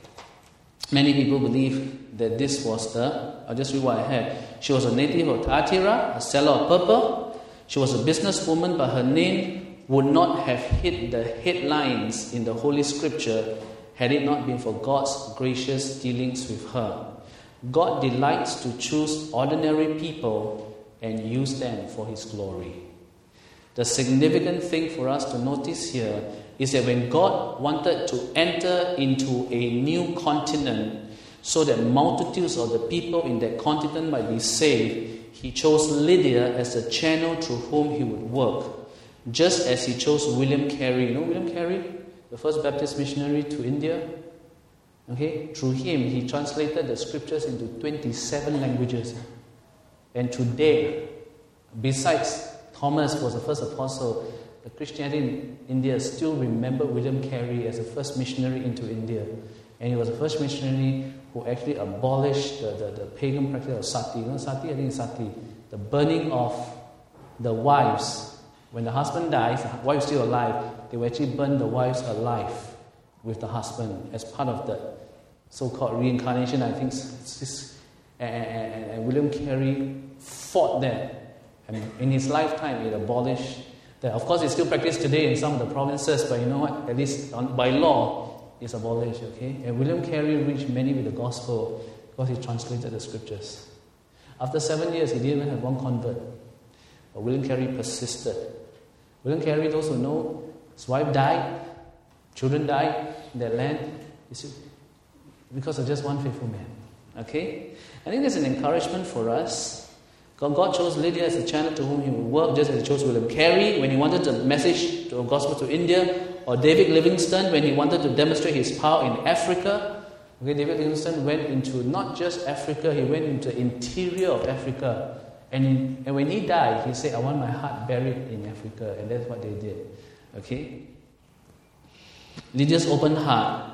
many people believe that this was the, I'll just read what I had. She was a native of Thyatira, a seller of purple. She was a businesswoman, but her name would not have hit the headlines in the Holy Scripture had it not been for God's gracious dealings with her. God delights to choose ordinary people and use them for His glory. The significant thing for us to notice here is that when God wanted to enter into a new continent so that multitudes of the people in that continent might be saved, He chose Lydia as the channel through whom He would work. Just as He chose William Carey. You know William Carey? The first Baptist missionary to India. Okay? Through him, he translated the scriptures into twenty-seven languages. And today, besides Thomas was the first apostle, the Christianity in India still remember William Carey as the first missionary into India. And he was the first missionary who actually abolished the, the, the pagan practice of sati. You know sati? I think it's sati. The burning of the wives. When the husband dies, the wife is still alive, they will actually burn the wives alive with the husband as part of the so-called reincarnation, I think. And, and, and William Carey fought that. And in his lifetime, it abolished that. Of course, it's still practiced today in some of the provinces, but you know what? At least on, by law, it's abolished, okay? And William Carey reached many with the gospel because he translated the scriptures. After seven years, he didn't even have one convert. But William Carey persisted. William Carey, those who know, his wife died, children died in that land, because of just one faithful man. Okay? I think there's an encouragement for us. God, God chose Lydia as a channel to whom He would work, just as He chose William Carey when He wanted the message to the gospel to India, or David Livingstone when he wanted to demonstrate his power in Africa. Okay, David Livingstone went into not just Africa, he went into the interior of Africa. And, and when he died, he said, I want my heart buried in Africa. And that's what they did. Okay? Lydia's open heart.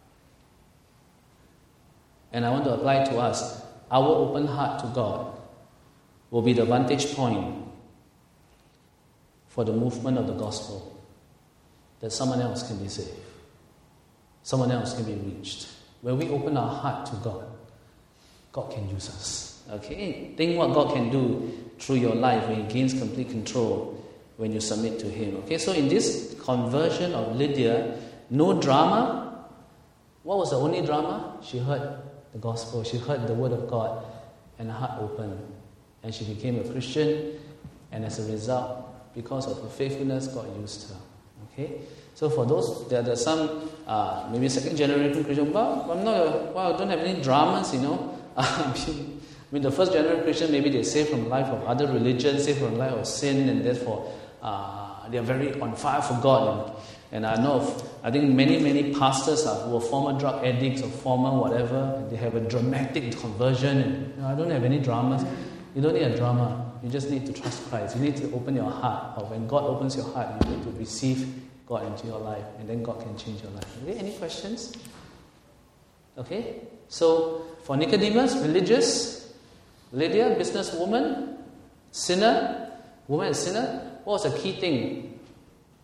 And I want to apply it to us. Our open heart to God will be the vantage point for the movement of the gospel. That someone else can be saved. Someone else can be reached. When we open our heart to God, God can use us. Okay? Think what God can do through your life when He gains complete control when you submit to Him. Okay, so in this conversion of Lydia, no drama. What was the only drama? She heard the gospel. She heard the word of God and her heart opened. And she became a Christian. And as a result, because of her faithfulness, God used her. Okay? So for those, there are some uh, maybe second generation Christian. Well, I'm not. A, well, I don't have any dramas, you know. I mean, the first generation Christian, maybe they saved from life of other religions, saved from life of sin, and therefore uh, they are very on fire for God. And, and I know, of, I think many many pastors are, who are former drug addicts or former whatever. And they have a dramatic conversion. And, you know, I don't have any dramas. You don't need a drama. You just need to trust Christ. You need to open your heart. Or when God opens your heart, you need to receive God into your life, and then God can change your life. Okay, any questions? Okay, so for Nicodemus, religious, Lydia, businesswoman, sinner, woman and sinner, what was the key thing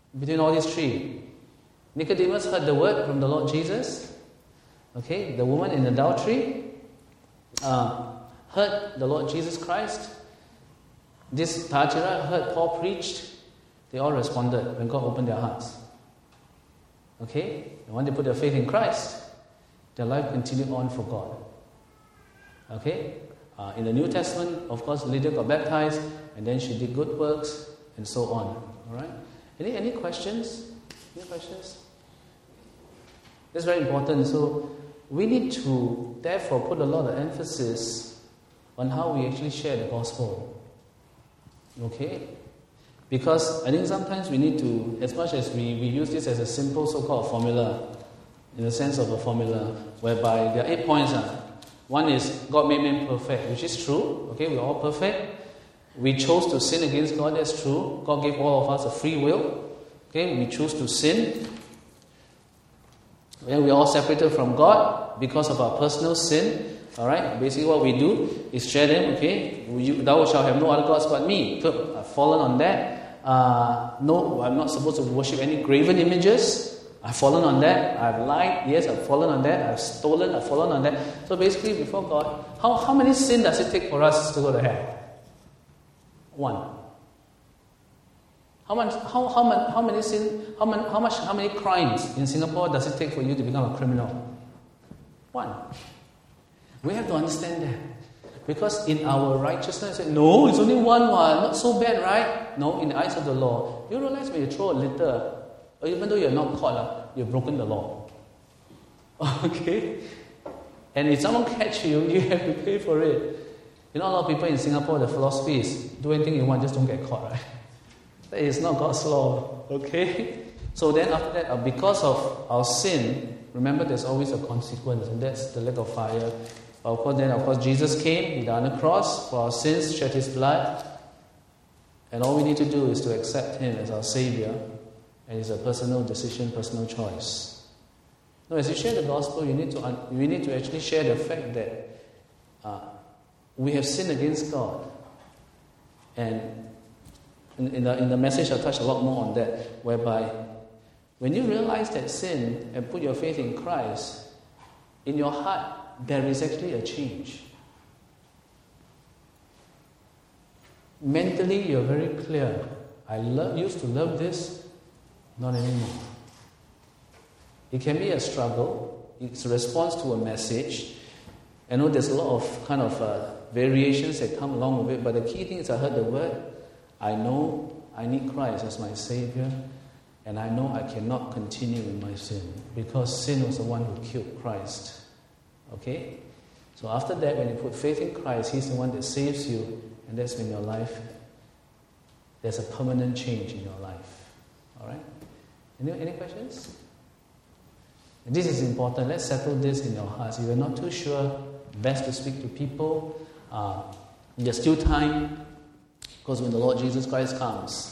between all these three. Nicodemus heard the word from the Lord Jesus. Okay, the woman in adultery uh, heard the Lord Jesus Christ. This Thyatira heard Paul preached. They all responded when God opened their hearts. Okay, and when they put their faith in Christ, their life continued on for God. Okay, uh, in the New Testament, of course, Lydia got baptized, and then she did good works, and so on. All right. Any any questions? Any questions? That's very important. So we need to, therefore, put a lot of emphasis on how we actually share the gospel. Okay? Because I think sometimes we need to, as much as we, we use this as a simple so-called formula, in the sense of a formula, whereby there are eight points. Uh. One is, God made man perfect, which is true. Okay, we're all perfect. We chose to sin against God, that's true. God gave all of us a free will. Okay, we choose to sin. When we are all separated from God because of our personal sin, alright, basically what we do is share them, okay, you, thou shalt have no other gods but me. I've fallen on that. Uh, no, I'm not supposed to worship any graven images. I've fallen on that. I've lied, yes, I've fallen on that. I've stolen, I've fallen on that. So basically before God, how, how many sin does it take for us to go to hell? One. How much? How how many? How many sin? How many? How much? How many crimes in Singapore does it take for you to become a criminal? One. We have to understand that, because in our righteousness, no, it's only one one, not so bad, right? No, in the eyes of the law, you realize when you throw a litter, or even though you're not caught, uh, you've broken the law. Okay, and if someone catch you, you have to pay for it. You know, a lot of people in Singapore, the philosophy is do anything you want, just don't get caught, right? That is not God's law, okay? So then after that, uh, because of our sin, remember there's always a consequence, and that's the lake of fire. Of course, then of course Jesus came, He died on the cross for our sins, shed His blood, and all we need to do is to accept Him as our Savior, and it's a personal decision, personal choice. Now, as you share the gospel, you need to un- you need to actually share the fact that uh, we have sinned against God, and In, in, the, in the message, I'll touch a lot more on that, whereby when you realize that sin and put your faith in Christ, in your heart, there is actually a change. Mentally, you're very clear. I love, used to love this, not anymore. It can be a struggle. It's a response to a message. I know there's a lot of kind of uh, variations that come along with it, but the key thing is I heard the word. I know I need Christ as my Savior, and I know I cannot continue in my sin, because sin was the one who killed Christ. Okay? So after that, when you put faith in Christ, He's the one that saves you, and that's when your life, there's a permanent change in your life. Alright? Any, any questions? And this is important. Let's settle this in your hearts. If you're not too sure, best to speak to people. Uh, there's still time. Because when the Lord Jesus Christ comes,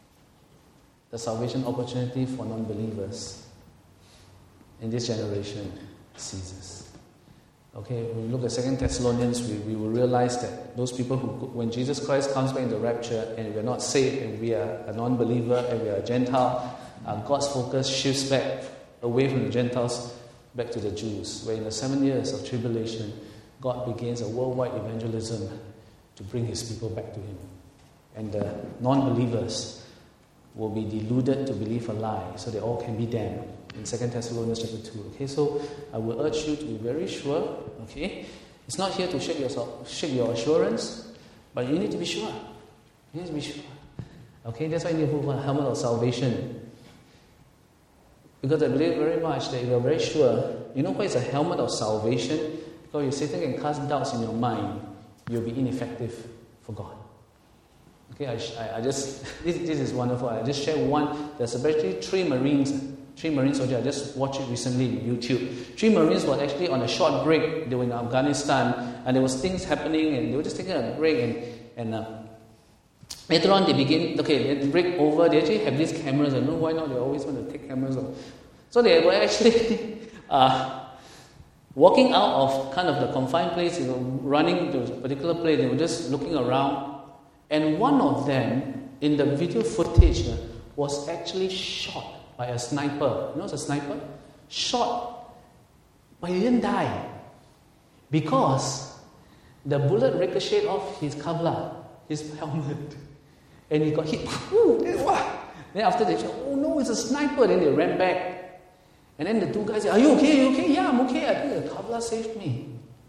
the salvation opportunity for non-believers in this generation ceases. Okay, when we look at Second Thessalonians, we, we will realize that those people who, when Jesus Christ comes back in the rapture and we're not saved and we are a non-believer and we are a Gentile, uh, God's focus shifts back away from the Gentiles back to the Jews, where in the seven years of tribulation, God begins a worldwide evangelism to bring His people back to Him. And the non-believers will be deluded to believe a lie, so they all can be damned. In Second Thessalonians chapter two. Okay, so I will urge you to be very sure. Okay, it's not here to shake your shake your assurance, but you need to be sure. You need to be sure. Okay, that's why you need to put a helmet of salvation. Because I believe very much that if you are very sure, you know what is a helmet of salvation? Because if Satan can cast doubts in your mind, you'll be ineffective for God. Okay, I, I just, this, this is wonderful. I just shared one, there's especially three Marines, three Marine soldiers, I just watched it recently on YouTube. Three Marines were actually on a short break, they were in Afghanistan, and there was things happening, and they were just taking a break, and, and uh, later on they begin, okay, they break over, they actually have these cameras, I don't know why not, they always want to take cameras off. So they were actually uh, walking out of kind of the confined place, you know, running to a particular place, they were just looking around. And one of them, in the video footage, was actually shot by a sniper. You know what's a sniper? Shot, but he didn't die. Because the bullet ricocheted off his kevlar, his helmet, and he got hit. Then after they said, oh no, it's a sniper. Then they ran back. And then the two guys said, are you okay? Are you okay? Yeah, I'm okay. I think the kevlar saved me.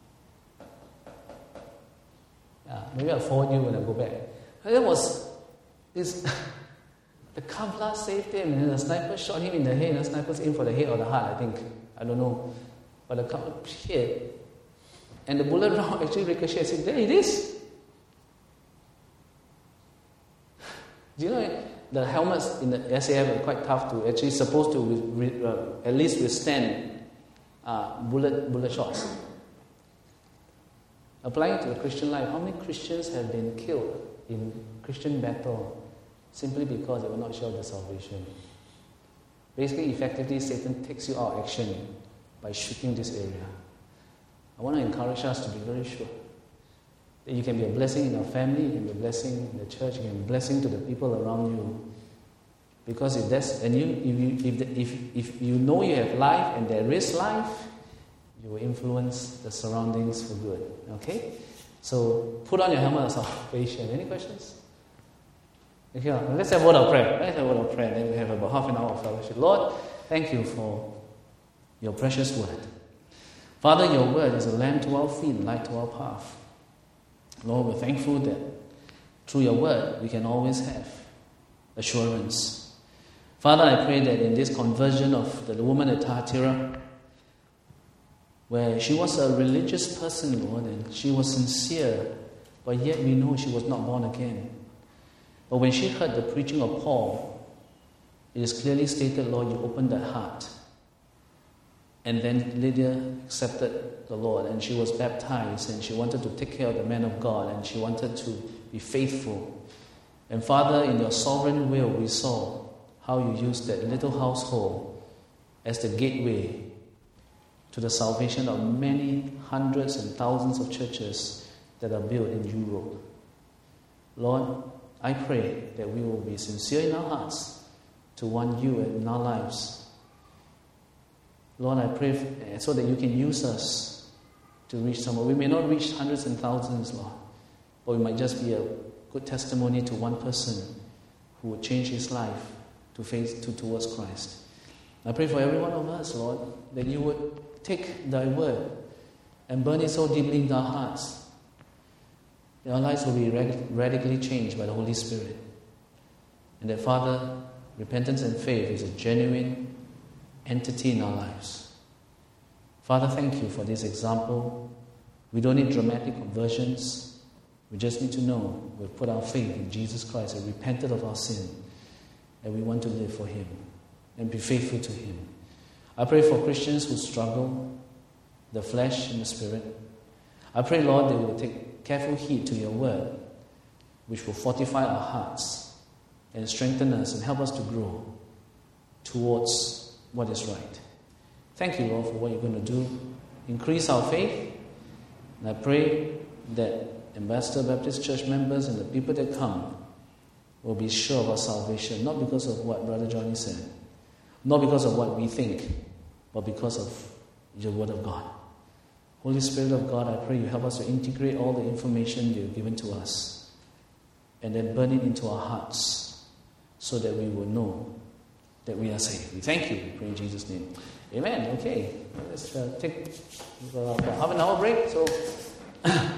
Yeah, maybe I'll forward you when I go back. And that was, this, the kevlar saved him. And the sniper shot him in the head. And the sniper's aimed for the head or the heart, I think. I don't know. But the kevlar hit. And the bullet round actually ricocheted. I said, there it is. Do you know the helmets in the S A F are quite tough to actually supposed to re, uh, at least withstand uh, bullet bullet shots. Applying it to the Christian life, how many Christians have been killed in Christian battle simply because they were not sure of their salvation? Basically, effectively, Satan takes you out of action by shooting this area. I want to encourage us to be very sure that you can be a blessing in our family, you can be a blessing in the church, you can be a blessing to the people around you. Because if that's and you if you if, the, if if you know you have life and there is life, you will influence the surroundings for good. Okay? So put on your helmet of salvation. Any questions? Okay, let's have a word of prayer. Let's have a word of prayer. Then we have about half an hour of fellowship. Lord, thank you for your precious word. Father, your word is a lamp to our feet, light to our path. Lord, we're thankful that through your word we can always have assurance. Father, I pray that in this conversion of the woman at Thyatira, where she was a religious person, Lord, and she was sincere, but yet we know she was not born again. But when she heard the preaching of Paul, it is clearly stated, Lord, you opened her heart. And then Lydia accepted the Lord, and she was baptized, and she wanted to take care of the man of God, and she wanted to be faithful. And Father, in your sovereign will, we saw how you used that little household as the gateway to the salvation of many hundreds and thousands of churches that are built in Europe. Lord, I pray that we will be sincere in our hearts to want you in our lives. Lord, I pray for, so that you can use us to reach someone. We may not reach hundreds and thousands, Lord, but we might just be a good testimony to one person who would change his life to face to, towards Christ. I pray for every one of us, Lord, that you would take thy word and burn it so deeply in our hearts that our lives will be rad- radically changed by the Holy Spirit. And that, Father, repentance and faith is a genuine entity in our lives. Father, thank you for this example. We don't need dramatic conversions. We just need to know we've put our faith in Jesus Christ and repented of our sin, and we want to live for him and be faithful to him. I pray for Christians who struggle, the flesh and the spirit. I pray, Lord, they will take careful heed to your word, which will fortify our hearts and strengthen us and help us to grow towards what is right. Thank you, Lord, for what you're going to do. Increase our faith. And I pray that Ambassador Baptist Church members and the people that come will be sure of our salvation, not because of what Brother Johnny said, not because of what we think, but because of your word of God. Holy Spirit of God, I pray you help us to integrate all the information you've given to us and then burn it into our hearts so that we will know that we are saved. We thank you. We pray in Jesus' name. Amen. Okay. Let's uh, take uh, half an hour break. So